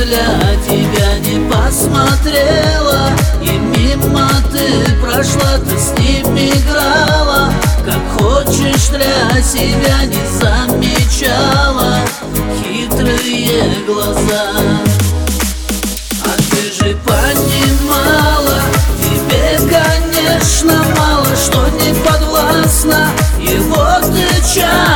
для тебя не посмотрела, и мимо ты прошла, ты с ним играла. Как хочешь, для себя не замечала хитрые глаза. А ты же понимала, тебе, конечно, мало, что не подвластна его ты часть.